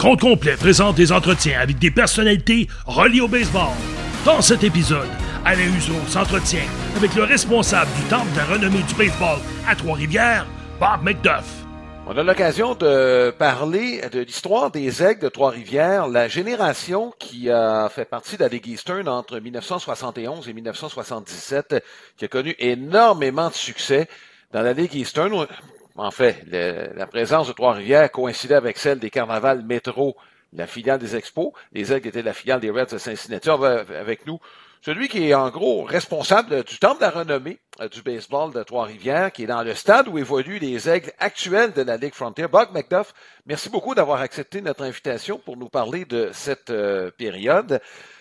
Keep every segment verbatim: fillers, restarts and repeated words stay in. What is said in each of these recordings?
Compte complet présente des entretiens avec des personnalités reliées au baseball. Dans cet épisode, Alain Huseau s'entretient avec le responsable du Temple de la renommée du baseball à Trois-Rivières, Bob McDuff. On a l'occasion de parler de l'histoire des Aigles de Trois-Rivières, la génération qui a fait partie de la Ligue Eastern entre dix-neuf cent soixante et onze et dix-neuf cent soixante-dix-sept, qui a connu énormément de succès dans la Ligue Eastern. En fait, le, la présence de Trois-Rivières coïncidait avec celle des Carnavals Métro, la filiale des Expos. Les Aigles étaient la filiale des Reds de Cincinnati. On va avec nous celui qui est en gros responsable du Temple de la renommée euh, du baseball de Trois-Rivières, qui est dans le stade où évoluent les Aigles actuels de la Ligue Frontier. Bob McDuff, merci beaucoup d'avoir accepté notre invitation pour nous parler de cette euh, période.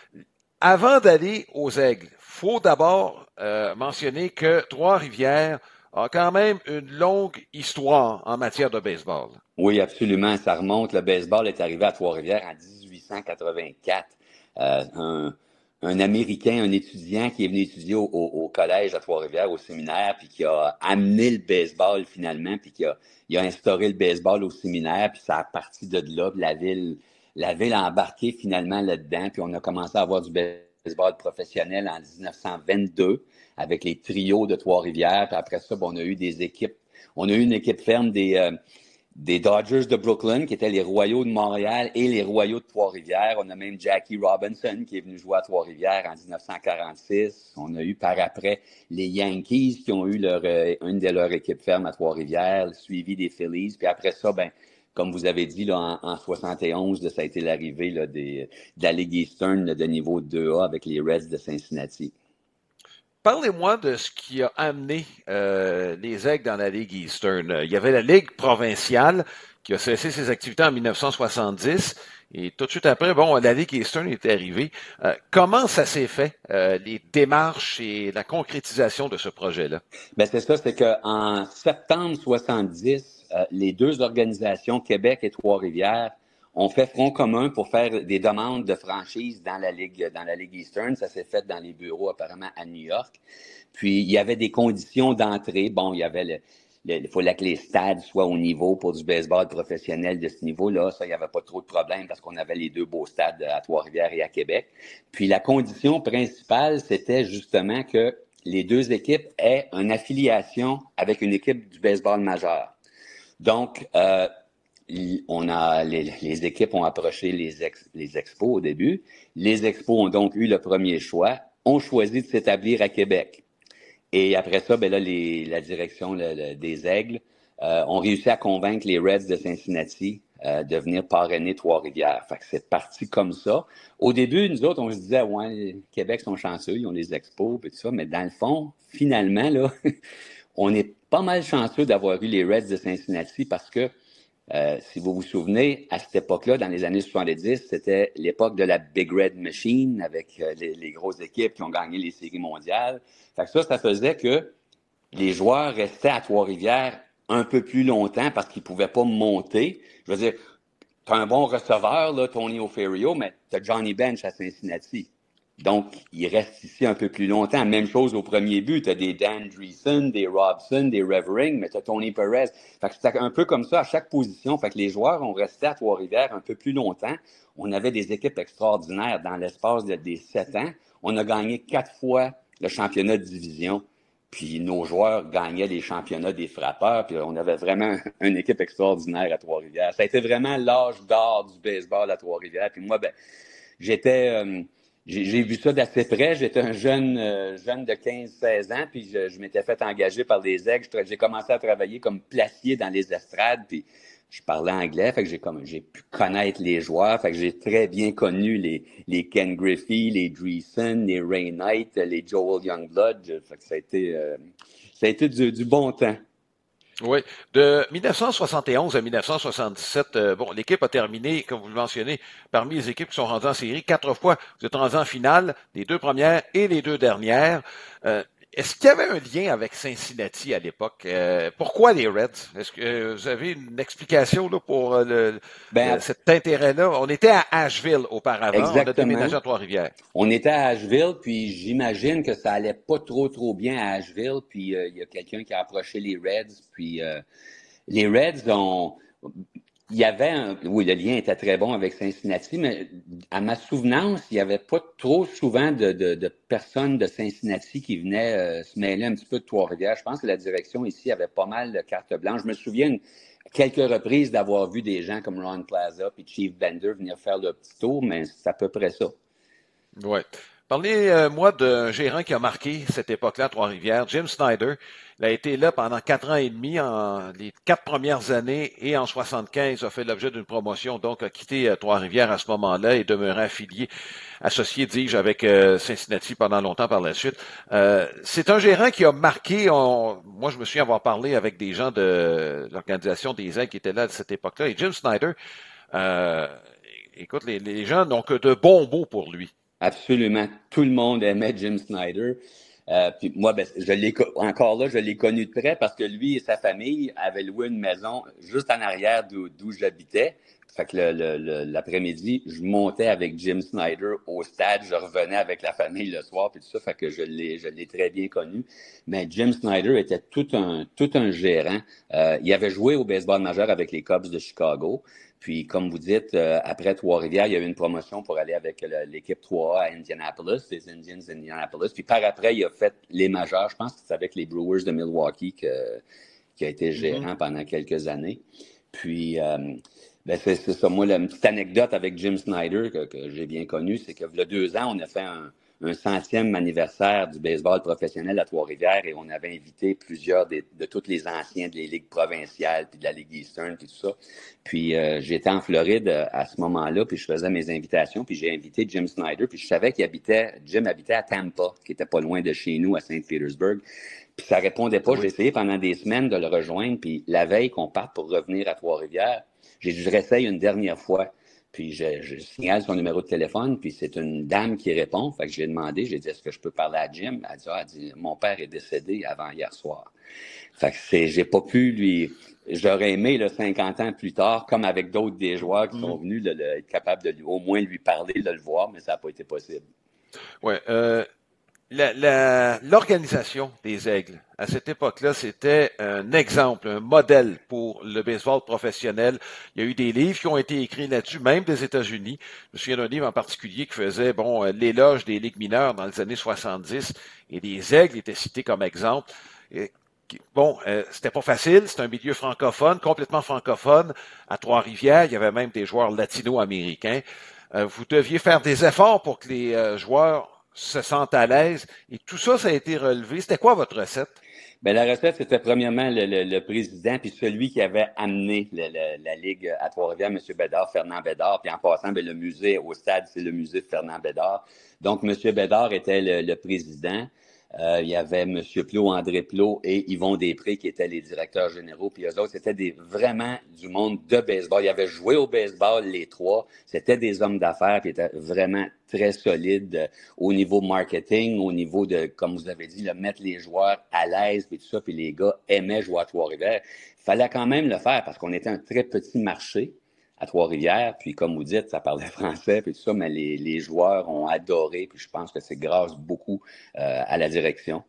Avant d'aller aux Aigles, faut d'abord euh, mentionner que Trois-Rivières a quand même une longue histoire en matière de baseball. Oui, absolument. Ça remonte. Le baseball est arrivé à Trois-Rivières en dix-huit cent quatre-vingt-quatre. Euh, un un Américain, un étudiant qui est venu étudier au, au, au collège à Trois-Rivières, au séminaire, puis qui a amené le baseball finalement, puis qui a, il a instauré le baseball au séminaire, puis ça a parti de là, puis la ville, la ville a embarqué finalement là-dedans, puis on a commencé à avoir du baseball professionnel en dix-neuf cent vingt-deux avec les trios de Trois-Rivières, puis après ça, bon, on a eu des équipes, on a eu une équipe ferme des euh, des Dodgers de Brooklyn, qui étaient les Royaux de Montréal et les Royaux de Trois-Rivières. On a même Jackie Robinson, qui est venu jouer à Trois-Rivières en dix-neuf cent quarante-six. On a eu par après les Yankees, qui ont eu leur, euh, une de leurs équipes fermes à Trois-Rivières, suivi des Phillies. Puis après ça, ben, comme vous avez dit, là, en, en soixante et onze, là, ça a été l'arrivée là, des, de la Ligue Eastern là, de niveau deux A avec les Reds de Cincinnati. Parlez-moi de ce qui a amené euh, les Aigles dans la Ligue Eastern. Il y avait la Ligue provinciale qui a cessé ses activités en dix-neuf cent soixante-dix et tout de suite après, bon, la Ligue Eastern est arrivée. Euh, comment ça s'est fait, euh, les démarches et la concrétisation de ce projet-là? Ben c'est ça, c'est qu'en septembre soixante-dix, euh, les deux organisations, Québec et Trois-Rivières, on fait front commun pour faire des demandes de franchise dans la Ligue, dans la Ligue Eastern. Ça s'est fait dans les bureaux apparemment à New York. Puis, il y avait des conditions d'entrée. Bon, il y avait le, le, il fallait que les stades soient au niveau pour du baseball professionnel de ce niveau-là. Ça, il n'y avait pas trop de problème parce qu'on avait les deux beaux stades à Trois-Rivières et à Québec. Puis, la condition principale, c'était justement que les deux équipes aient une affiliation avec une équipe du baseball majeur. Donc, euh, On a, les, les équipes ont approché les, ex, les expos au début. Les expos ont donc eu le premier choix, ont choisi de s'établir à Québec. Et après ça, ben là, les, la direction le, le, des Aigles euh, ont réussi à convaincre les Reds de Cincinnati euh, de venir parrainer Trois-Rivières. Fait que c'est parti comme ça. Au début, nous autres, on se disait, ouais, Québec sont chanceux, ils ont les expos et tout ça. Mais dans le fond, finalement, là, on est pas mal chanceux d'avoir eu les Reds de Cincinnati parce que Euh, si vous vous souvenez, à cette époque-là, dans les années soixante-dix, c'était l'époque de la Big Red Machine avec euh, les, les grosses équipes qui ont gagné les séries mondiales. Fait que ça, ça faisait que les joueurs restaient à Trois-Rivières un peu plus longtemps parce qu'ils pouvaient pas monter. Je veux dire, t'as un bon receveur, là, Tony Oferio, mais t'as Johnny Bench à Cincinnati. Donc, il reste ici un peu plus longtemps. Même chose au premier but. Tu as des Dan Dreesen, des Robson, des Revering, mais tu as Tony Perez. Fait que c'était un peu comme ça à chaque position. Fait que les joueurs ont resté à Trois-Rivières un peu plus longtemps. On avait des équipes extraordinaires dans l'espace de, des sept ans. On a gagné quatre fois le championnat de division. Puis nos joueurs gagnaient les championnats des frappeurs. Puis on avait vraiment une équipe extraordinaire à Trois-Rivières. Ça a été vraiment l'âge d'or du baseball à Trois-Rivières. Puis moi, ben, j'étais... Euh, J'ai, j'ai vu ça d'assez près. J'étais un jeune euh, jeune de quinze seize ans, puis je, je m'étais fait engager par les Aigles. Je, j'ai commencé à travailler comme placier dans les estrades, puis je parlais anglais, fait que j'ai comme j'ai pu connaître les joueurs, fait que j'ai très bien connu les les Ken Griffey, les Dreesen, les Ray Knight, les Joel Youngblood. Fait que ça a été euh, ça a été du, du bon temps. Oui. De dix-neuf cent soixante et onze à dix-neuf cent soixante-dix-sept, euh, bon, l'équipe a terminé, comme vous le mentionnez, parmi les équipes qui sont rendues en série. Quatre fois, vous êtes rendu en finale, les deux premières et les deux dernières. Euh, est-ce qu'il y avait un lien avec Cincinnati à l'époque? Euh, pourquoi les Reds? Est-ce que euh, vous avez une explication là, pour euh, le, Ben, le, cet intérêt-là? On était à Asheville auparavant, exactement. On a déménagé à Trois-Rivières. On était à Asheville, puis j'imagine que ça allait pas trop trop bien à Asheville, puis euh, il y a quelqu'un qui a approché les Reds, puis euh, les Reds ont... Il y avait un, oui, le lien était très bon avec Cincinnati, mais à ma souvenance, il n'y avait pas trop souvent de, de, de personnes de Cincinnati qui venaient euh, se mêler un petit peu de Trois-Rivières. Je pense que la direction ici avait pas mal de carte blanche. Je me souviens une, quelques reprises d'avoir vu des gens comme Ron Plaza et Chief Bender venir faire le petit tour, mais c'est à peu près ça. Oui. Parlez-moi d'un gérant qui a marqué cette époque-là à Trois-Rivières, Jim Snyder. Il a été là pendant quatre ans et demi, en les quatre premières années, et en soixante-quinze a fait l'objet d'une promotion, donc a quitté euh, Trois-Rivières à ce moment-là et demeuré affilié, associé, dis-je, avec euh, Cincinnati pendant longtemps par la suite. Euh, c'est un gérant qui a marqué, on, moi je me souviens avoir parlé avec des gens de l'organisation des Aigles qui étaient là à cette époque-là, et Jim Snyder, euh, écoute, les, les gens n'ont que de bons mots pour lui. Absolument. Tout le monde aimait Jim Snyder. Euh, puis moi, ben, je l'ai encore là, je l'ai connu de près parce que lui et sa famille avaient loué une maison juste en arrière d'où, d'où j'habitais. Fait que le, le, le, l'après-midi, je montais avec Jim Snyder au stade, je revenais avec la famille le soir, puis tout ça, fait que je l'ai, je l'ai très bien connu. Mais Jim Snyder était tout un, tout un gérant. Euh, il avait joué au baseball majeur avec les Cubs de Chicago. Puis, comme vous dites, euh, après Trois-Rivières, il y a eu une promotion pour aller avec le, l'équipe trois A à Indianapolis, les Indians d'Indianapolis. Puis par après, il a fait les majeurs. Je pense que c'est avec les Brewers de Milwaukee que, qui a été gérant mm-hmm. pendant quelques années. Puis, euh, ben c'est, c'est ça. Moi, la petite anecdote avec Jim Snyder que, que j'ai bien connue, c'est que il y a deux ans, on a fait un, un centième anniversaire du baseball professionnel à Trois-Rivières et on avait invité plusieurs des, de tous les anciens de les ligues provinciales puis de la Ligue Eastern puis tout ça. Puis euh, j'étais en Floride à ce moment-là puis je faisais mes invitations puis j'ai invité Jim Snyder puis je savais qu'il habitait, Jim habitait à Tampa, qui était pas loin de chez nous à Saint-Pétersbourg. Puis ça répondait pas. J'ai essayé pendant des semaines de le rejoindre puis la veille qu'on parte pour revenir à Trois-Rivières, j'ai dit je réessaye une dernière fois. Puis je, je signale son numéro de téléphone, puis c'est une dame qui répond. Fait que j'ai demandé, j'ai dit, est-ce que je peux parler à Jim? Elle dit, ah, elle dit, mon père est décédé avant hier soir. Fait que c'est, j'ai pas pu lui, j'aurais aimé, là, cinquante ans plus tard, comme avec d'autres des joueurs qui mmh. sont venus, là, là, être capable de lui, au moins lui parler, de le voir, mais ça n'a pas été possible. Ouais, euh, La, la, l'organisation des Aigles, à cette époque-là, c'était un exemple, un modèle pour le baseball professionnel. Il y a eu des livres qui ont été écrits là-dessus, même des États-Unis. Je me souviens d'un livre en particulier qui faisait bon l'éloge des ligues mineures dans les années soixante-dix, et les Aigles étaient cités comme exemple. Et, bon, euh, c'était pas facile, c'était un milieu francophone, complètement francophone. À Trois-Rivières, il y avait même des joueurs latino-américains. Euh, vous deviez faire des efforts pour que les euh, joueurs se sentent à l'aise. Et tout ça, ça a été relevé. C'était quoi votre recette? Ben la recette, c'était premièrement le, le, le président, puis celui qui avait amené le, le, la Ligue à Trois-Rivières, M. Bédard, Fernand Bédard. Puis en passant, ben, le musée au stade, c'est le musée Fernand Bédard. Donc, M. Bédard était le, le président. Euh, il y avait M. Plot, André Plot et Yvon Després qui étaient les directeurs généraux. Puis eux autres, c'était des, vraiment du monde de baseball. Ils avaient joué au baseball, les trois. C'était des hommes d'affaires qui étaient vraiment très solides euh, au niveau marketing, au niveau de, comme vous avez dit, là, mettre les joueurs à l'aise et tout ça. Puis les gars aimaient jouer à Trois-Rivières. Il fallait quand même le faire parce qu'on était un très petit marché à Trois-Rivières, puis comme vous dites, ça parlait français, puis tout ça, mais les, les joueurs ont adoré, puis je pense que c'est grâce beaucoup euh, à la direction.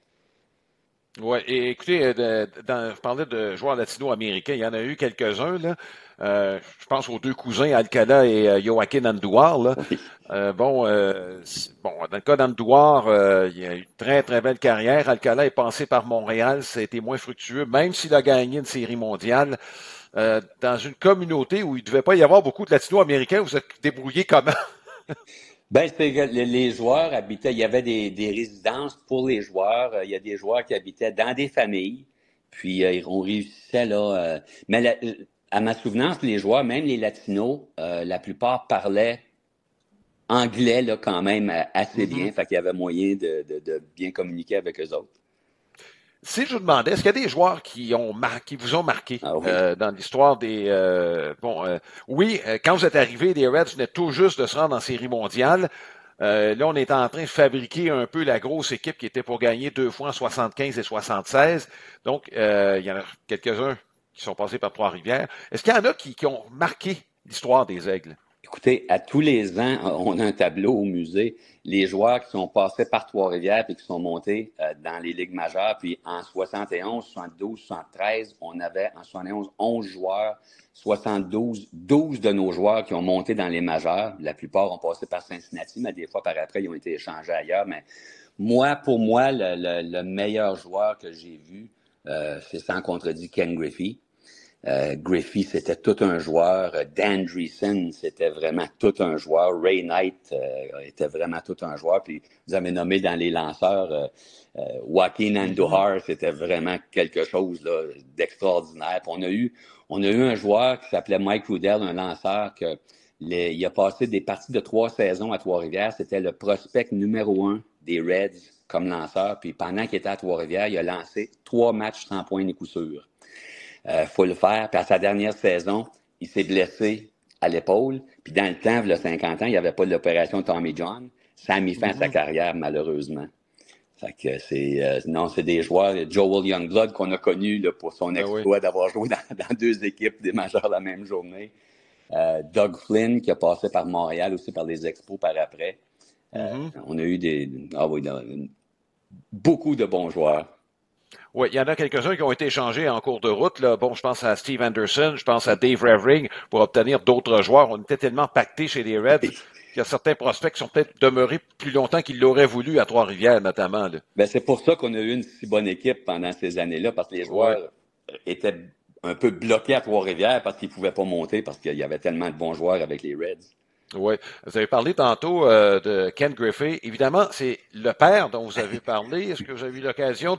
Oui, et écoutez, de, dans, je parlais de joueurs latino-américains, il y en a eu quelques-uns, là. Euh, je pense aux deux cousins, Alcala et euh, Joaquin Andujar, là. Oui. Euh, bon, euh, bon, dans le cas d'Andujar, euh, il a eu une très, très belle carrière. Alcala est passé par Montréal, ça a été moins fructueux, même s'il a gagné une série mondiale. Euh, dans une communauté où il ne devait pas y avoir beaucoup de latino-américains, vous êtes débrouillés comment? Ben, c'est que les joueurs habitaient, il y avait des, des résidences pour les joueurs. Il y a des joueurs qui habitaient dans des familles. Puis, euh, on réussissait là. Euh, mais la, à ma souvenance, les joueurs, même les latinos, euh, la plupart parlaient anglais là, quand même assez bien. Mm-hmm. Fait qu'il y avait moyen de, de, de bien communiquer avec eux autres. Si je vous demandais, est-ce qu'il y a des joueurs qui ont mar- qui vous ont marqué ah oui. euh, dans l'histoire des euh, bon euh, oui, euh, quand vous êtes arrivé, les Reds venaient tout juste de se rendre en série mondiale. Euh, là, on est en train de fabriquer un peu la grosse équipe qui était pour gagner deux fois en soixante-quinze et soixante-seize. Donc, euh, il y en a quelques-uns qui sont passés par Trois-Rivières. Est-ce qu'il y en a qui, qui ont marqué l'histoire des Aigles? Écoutez, à tous les ans, on a un tableau au musée. Les joueurs qui sont passés par Trois-Rivières et qui sont montés euh, dans les ligues majeures. Puis en soixante et onze, soixante-douze, soixante-treize, on avait en soixante et onze onze joueurs. soixante-douze, douze de nos joueurs qui ont monté dans les majeures. La plupart ont passé par Cincinnati, mais des fois par après, ils ont été échangés ailleurs. Mais moi, pour moi, le, le, le meilleur joueur que j'ai vu, euh, c'est sans contredit Ken Griffey. Euh, Griffey, c'était tout un joueur. Dan Dreesen, c'était vraiment tout un joueur. Ray Knight euh, était vraiment tout un joueur. Puis vous avez nommé dans les lanceurs, euh, euh, Joaquin Andujar, c'était vraiment quelque chose là, d'extraordinaire. Puis on a eu, on a eu un joueur qui s'appelait Mike Rudell, un lanceur que les, il a passé des parties de trois saisons à Trois-Rivières. C'était le prospect numéro un des Reds comme lanceur. Puis pendant qu'il était à Trois-Rivières, il a lancé trois matchs sans point ni coup sûr. Euh, faut le faire. Puis à sa dernière saison, il s'est blessé à l'épaule. Puis dans le temps, il y a cinquante ans, il n'y avait pas l'opération Tommy John. Ça a mis fin mm-hmm. à sa carrière, malheureusement. Fait que c'est, euh, non, c'est des joueurs. Joel Youngblood qu'on a connu là, pour son exploit ah oui. d'avoir joué dans, dans deux équipes des majeures la même journée. Euh, Doug Flynn qui a passé par Montréal aussi par les Expos par après. Euh, mm-hmm. On a eu des, ah oui, beaucoup de bons joueurs. Oui, il y en a quelques-uns qui ont été échangés en cours de route. Là. Bon, je pense à Steve Anderson, je pense à Dave Revering pour obtenir d'autres joueurs. On était tellement pactés chez les Reds qu'il y a certains prospects qui sont peut-être demeurés plus longtemps qu'ils l'auraient voulu à Trois-Rivières, notamment. Là. Ben, c'est pour ça qu'on a eu une si bonne équipe pendant ces années-là, parce que les joueurs ouais. étaient un peu bloqués à Trois-Rivières parce qu'ils ne pouvaient pas monter, parce qu'il y avait tellement de bons joueurs avec les Reds. Oui. Vous avez parlé tantôt euh, de Ken Griffey. Évidemment, c'est le père dont vous avez parlé. Est-ce que vous avez eu l'occasion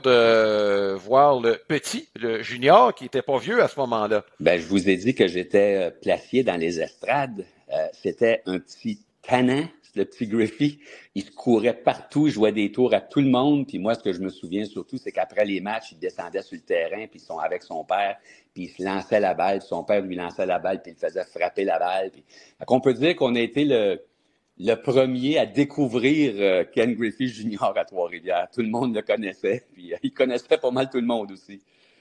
de voir le petit, le junior, qui était pas vieux à ce moment-là? Ben, je vous ai dit que j'étais placé dans les estrades. Euh, c'était un petit tannant, le petit Griffey. Il se courait partout, il jouait des tours à tout le monde. Puis moi, ce que je me souviens surtout, c'est qu'après les matchs, il descendait sur le terrain, puis ils sont avec son père, puis il se lançait la balle, puis son père lui lançait la balle, puis il faisait frapper la balle. Puis... On peut dire qu'on a été le, le premier à découvrir euh, Ken Griffey junior à Trois-Rivières. Tout le monde le connaissait, puis euh, il connaissait pas mal tout le monde aussi.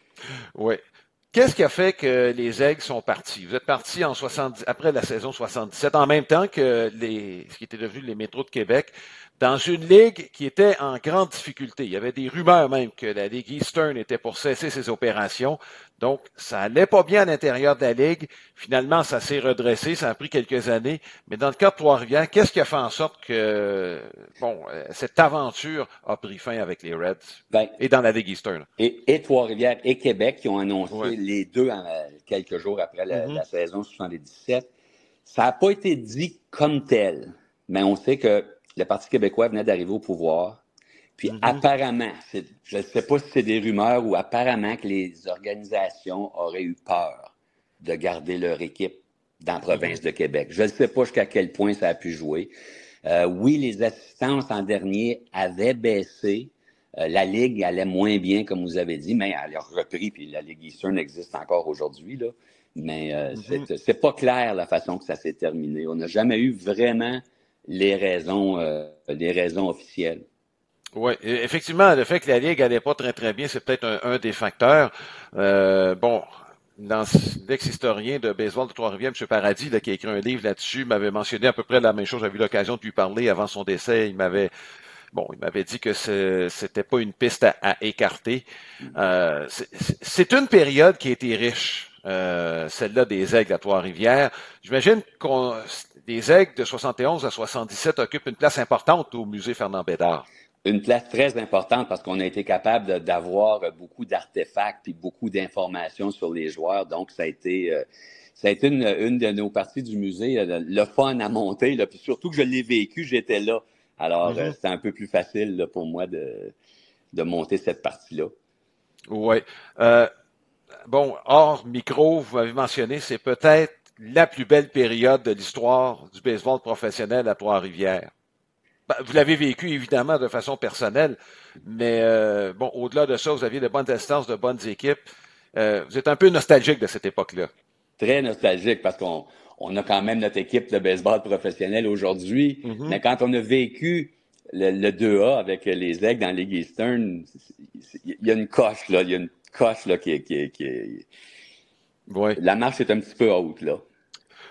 Oui. Qu'est-ce qui a fait que les Aigles sont partis? Vous êtes partis en soixante-dix, après la saison soixante-dix-sept, en même temps que les, ce qui était devenu les Métros de Québec, dans une ligue qui était en grande difficulté. Il y avait des rumeurs même que la Ligue Eastern était pour cesser ses opérations. Donc, ça allait pas bien à l'intérieur de la Ligue. Finalement, ça s'est redressé. Ça a pris quelques années. Mais dans le cas de Trois-Rivières, qu'est-ce qui a fait en sorte que, bon, cette aventure a pris fin avec les Reds ben, et dans la Ligue Eastern? Et, et Trois-Rivières et Québec qui ont annoncé ouais. les deux en, quelques jours après la, mm-hmm. la saison soixante-dix-sept. Ça n'a pas été dit comme tel, mais on sait que le Parti québécois venait d'arriver au pouvoir. Puis mm-hmm. apparemment, c'est, je ne sais pas si c'est des rumeurs ou apparemment que les organisations auraient eu peur de garder leur équipe dans la province mm-hmm. de Québec. Je ne sais pas jusqu'à quel point ça a pu jouer. Euh, oui, les assistances en dernier avaient baissé. Euh, la Ligue allait moins bien, comme vous avez dit, mais elle a repris, puis la Ligue Eastern existe encore aujourd'hui, là. Mais euh, mm-hmm. c'est, c'est pas clair la façon que ça s'est terminé. On n'a jamais eu vraiment les raisons, euh, les raisons officielles. Oui, effectivement, le fait que la Ligue allait pas très très bien, c'est peut-être un, un des facteurs. Euh, bon, dans l'ex-historien de baseball de Trois-Rivières, M. Paradis, là, qui a écrit un livre là-dessus, m'avait mentionné à peu près la même chose. J'avais eu l'occasion de lui parler avant son décès. Il m'avait Bon, il m'avait dit que ce, c'était pas une piste à, à écarter. Euh, c'est, c'est une période qui a été riche, euh, celle-là des Aigles à Trois-Rivières. J'imagine qu'on les Aigles de soixante et onze à soixante-dix-sept occupent une place importante au musée Fernand Bédard. Une place très importante parce qu'on a été capable de, d'avoir beaucoup d'artefacts et beaucoup d'informations sur les joueurs. Donc, ça a été, euh, ça a été une, une de nos parties du musée, le, le fun à monter. Là, puis surtout que je l'ai vécu, j'étais là. Alors, mm-hmm. euh, c'était un peu plus facile là, pour moi de, de monter cette partie-là. Oui. Euh, bon, hors micro, vous m'avez mentionné, c'est peut-être la plus belle période de l'histoire du baseball professionnel à Trois-Rivières. Ben, vous l'avez vécu, évidemment, de façon personnelle, mais euh, bon, au-delà de ça, vous aviez de bonnes instances, de bonnes équipes. Euh, vous êtes un peu nostalgique de cette époque-là. Très nostalgique, parce qu'on on a quand même notre équipe de baseball professionnel aujourd'hui, mm-hmm. mais quand on a vécu le, le deux A avec les Aigles dans la Ligue Eastern, il y a une coche, là, il y a une coche là, qui est... Qui est, qui est... Ouais. La marche est un petit peu haute, là.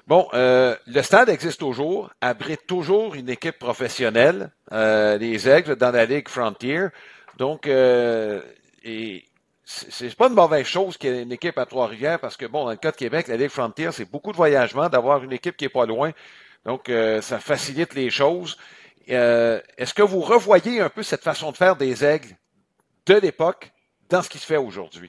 Bon, euh, le stade existe toujours, abrite toujours une équipe professionnelle, euh, les Aigles dans la Ligue Frontier. Donc, euh, et c'est pas une mauvaise chose qu'il y ait une équipe à Trois-Rivières parce que, bon, dans le cas de Québec, la Ligue Frontier, c'est beaucoup de voyagement, d'avoir une équipe qui est pas loin. Donc, euh, ça facilite les choses. Euh, est-ce que vous revoyez un peu cette façon de faire des Aigles de l'époque dans ce qui se fait aujourd'hui?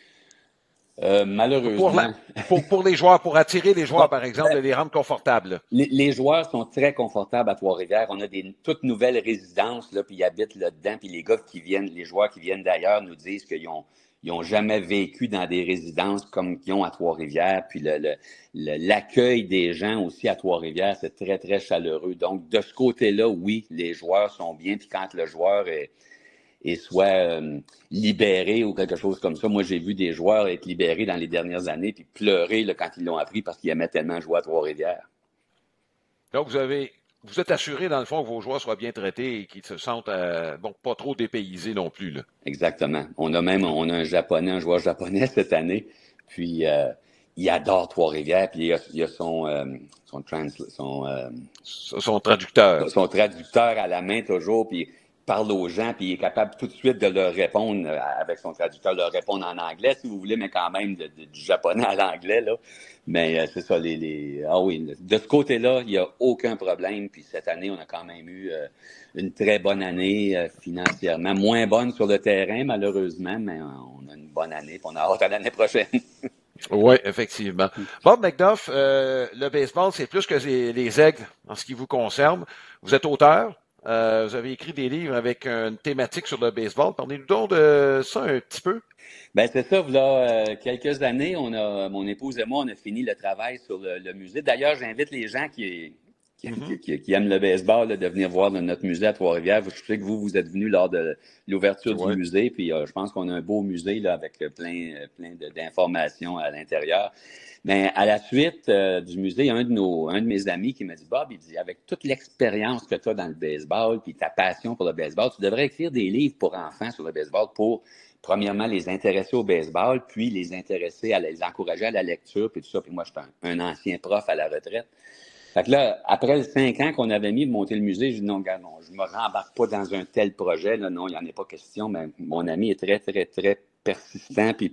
Euh, malheureusement. Pour, la, pour, pour les joueurs, pour attirer les joueurs, par exemple, de les rendre confortables. Les, les joueurs sont très confortables à Trois-Rivières. On a des toutes nouvelles résidences, là, puis ils habitent là-dedans. Puis les gars qui viennent, les joueurs qui viennent d'ailleurs nous disent qu'ils ont, ils ont jamais vécu dans des résidences comme qu'ils ont à Trois-Rivières. Puis le, le, le, l'accueil des gens aussi à Trois-Rivières, c'est très, très chaleureux. Donc, de ce côté-là, oui, les joueurs sont bien. Puis quand le joueur est et soit euh, libéré ou quelque chose comme ça. Moi, j'ai vu des joueurs être libérés dans les dernières années puis pleurer là, quand ils l'ont appris parce qu'ils aimaient tellement jouer à Trois-Rivières. Donc, vous avez, vous êtes assuré, dans le fond, que vos joueurs soient bien traités et qu'ils se sentent euh, bon, pas trop dépaysés non plus. Là. Exactement. On a même on a un japonais, un joueur japonais cette année, puis euh, il adore Trois-Rivières, puis il a, il a son, euh, son, trans, son, euh, son traducteur. Son traducteur à la main toujours, puis parle aux gens, puis il est capable tout de suite de leur répondre avec son traducteur, de leur répondre en anglais, si vous voulez, mais quand même de, de, du japonais à l'anglais, là. Mais euh, c'est ça, les, les... Ah oui, de ce côté-là, il n'y a aucun problème. Puis cette année, on a quand même eu euh, une très bonne année euh, financièrement. Moins bonne sur le terrain, malheureusement, mais on a une bonne année, puis on a hâte à l'année prochaine. Oui, effectivement. Bob McDuff, euh, le baseball, c'est plus que les, les Aigles en ce qui vous concerne. Vous êtes auteur. Euh, vous avez écrit des livres avec une thématique sur le baseball. Parlez-nous donc de ça un petit peu. Ben c'est ça, là, euh, quelques années, on a, mon épouse et moi, on a fini le travail sur le, le musée. D'ailleurs, j'invite les gens qui, qui, mm-hmm. qui, qui aiment le baseball là, de venir voir notre musée à Trois-Rivières. Je sais que vous, vous êtes venus lors de l'ouverture ouais. du musée, puis euh, je pense qu'on a un beau musée là, avec plein, plein de, d'informations à l'intérieur. Mais à la suite euh, du musée, il y a un de, nos, un de mes amis qui m'a dit « Bob, il dit, avec toute l'expérience que tu as dans le baseball, puis ta passion pour le baseball, tu devrais écrire des livres pour enfants sur le baseball pour, premièrement, les intéresser au baseball, puis les intéresser, à les encourager à la lecture, puis tout ça. Puis moi, je suis un, un ancien prof à la retraite. Fait que là, après les cinq ans qu'on avait mis de monter le musée, j'ai dit « Non, gars, non, je me rembarque pas dans un tel projet. Là, non, il n'y en a pas question. » Mais mon ami est très, très, très persistant, puis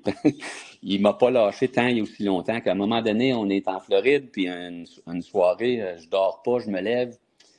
il m'a pas lâché tant et aussi longtemps qu'à un moment donné, on est en Floride, puis une, une soirée, je dors pas, je me lève,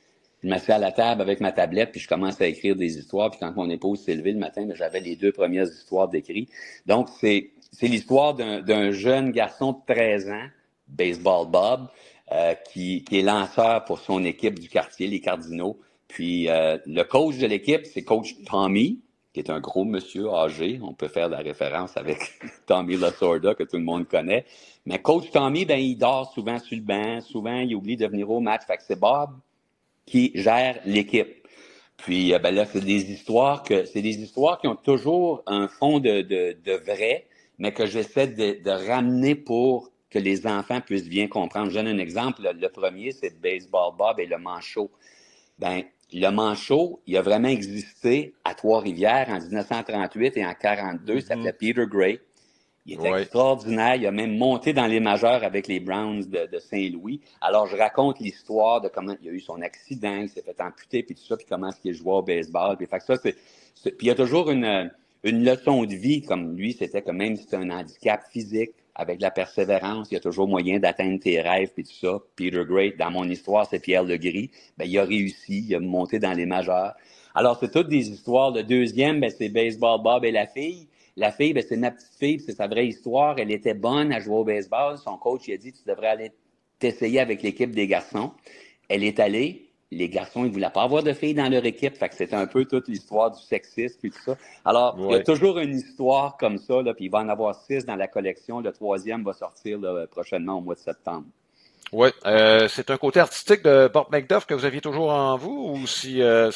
je m'assieds à la table avec ma tablette, puis je commence à écrire des histoires, puis quand mon épouse s'est levée le matin, j'avais les deux premières histoires d'écrit. Donc, c'est, c'est l'histoire d'un, d'un jeune garçon de treize ans, Baseball Bob, euh, qui, qui est lanceur pour son équipe du quartier, les Cardinaux. Puis, euh, le coach de l'équipe, c'est coach Tommy, qui est un gros monsieur âgé. On peut faire la référence avec Tommy Lasorda, que tout le monde connaît. Mais coach Tommy, ben, il dort souvent sur le banc. Souvent, il oublie de venir au match. Fait que c'est Bob qui gère l'équipe. Puis, ben là, c'est des histoires que, c'est des histoires qui ont toujours un fond de, de, de vrai, mais que j'essaie de, de ramener pour que les enfants puissent bien comprendre. Je donne un exemple. Le, le premier, c'est Baseball Bob et le manchot. Ben, le manchot, il a vraiment existé à Trois-Rivières en dix-neuf cent trente-huit et en quarante-deux. Mm-hmm. Il s'appelait Peter Gray. Il était ouais. extraordinaire. Il a même monté dans les majeurs avec les Browns de, de Saint-Louis. Alors, je raconte l'histoire de comment il a eu son accident, il s'est fait amputer, puis tout ça, puis comment est-ce qu'il jouait au baseball. Puis, fait que ça, c'est, c'est, puis il y a toujours une, une leçon de vie, comme lui, c'était que même si c'est un handicap physique, avec de la persévérance, il y a toujours moyen d'atteindre tes rêves, puis tout ça. Peter Gray, dans mon histoire, c'est Pierre Legris. Ben, il a réussi, il a monté dans les majeurs. Alors, c'est toutes des histoires. Le deuxième, ben, c'est Baseball Bob et la fille. La fille, ben, c'est ma petite fille, c'est sa vraie histoire. Elle était bonne à jouer au baseball. Son coach, il a dit, tu devrais aller t'essayer avec l'équipe des garçons. Elle est allée. Les garçons, ils ne voulaient pas avoir de filles dans leur équipe. Fait que c'était un peu toute l'histoire du sexisme et tout ça. Alors, ouais. il y a toujours une histoire comme ça, là, puis il va en avoir six dans la collection. Le troisième va sortir là, prochainement au mois de septembre. Oui. Euh, c'est un côté artistique de Bob McDuff que vous aviez toujours en vous, ou si euh,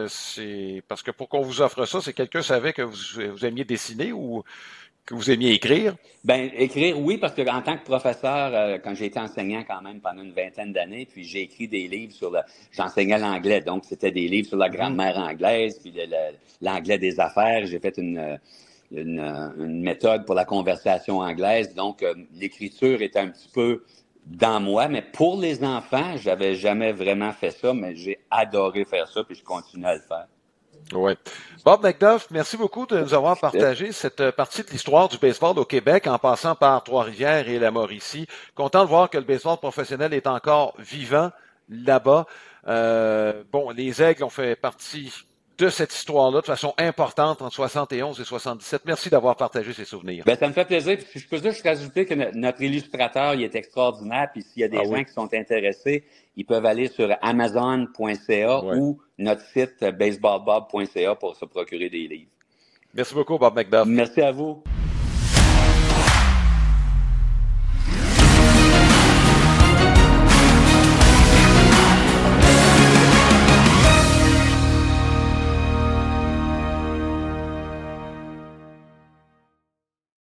c'est parce que pour qu'on vous offre ça, c'est quelqu'un savait que vous, vous aimiez dessiner ou que vous aimiez écrire? Ben écrire, oui, parce que en tant que professeur, euh, quand j'ai été enseignant quand même pendant une vingtaine d'années, puis j'ai écrit des livres sur le, j'enseignais l'anglais, donc c'était des livres sur la grammaire anglaise, puis le, le, l'anglais des affaires. J'ai fait une, une, une méthode pour la conversation anglaise, donc euh, l'écriture était un petit peu dans moi, mais pour les enfants, j'avais jamais vraiment fait ça, mais j'ai adoré faire ça, puis je continue à le faire. Oui. Bob McDuff, merci beaucoup de nous avoir partagé cette partie de l'histoire du baseball au Québec en passant par Trois-Rivières et la Mauricie. Content de voir que le baseball professionnel est encore vivant là-bas. Euh, bon, les Aigles ont fait partie de cette histoire-là de façon importante entre soixante et onze et soixante-dix-sept. Merci d'avoir partagé ces souvenirs. Ben, ça me fait plaisir. Puis, je peux juste rajouter que notre illustrateur, il est extraordinaire. Puis s'il y a des ah, gens oui. qui sont intéressés, ils peuvent aller sur amazon point c a ouais. ou notre site baseball bob point c a pour se procurer des livres. Merci beaucoup, Bob McDuff. Merci à vous.